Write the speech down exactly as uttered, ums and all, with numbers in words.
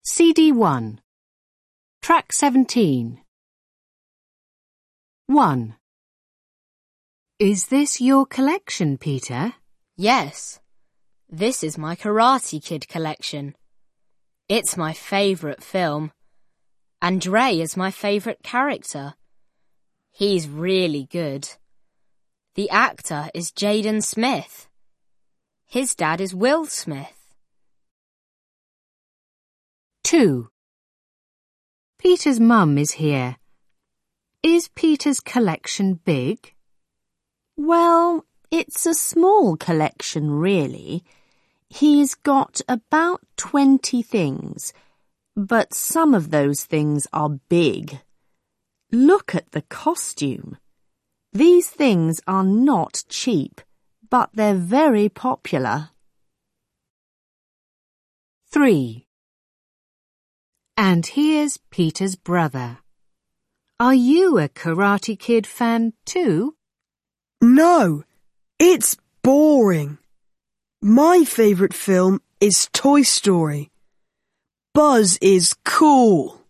C D one. Track seventeen. one. Is this your collection, Peter? Yes. This is my Karate Kid collection. It's my favourite film. And Ray is my favourite character. He's really good. The actor is Jaden Smith. His dad is Will Smith. two. Peter's mum is here. Is Peter's collection big? Well, it's a small collection, really. He's got about twenty things, but some of those things are big. Look at the costume. These things are not cheap, but they're very popular. three. And here's Peter's brother. Are you a Karate Kid fan too? No, it's boring. My favourite film is Toy Story. Buzz is cool.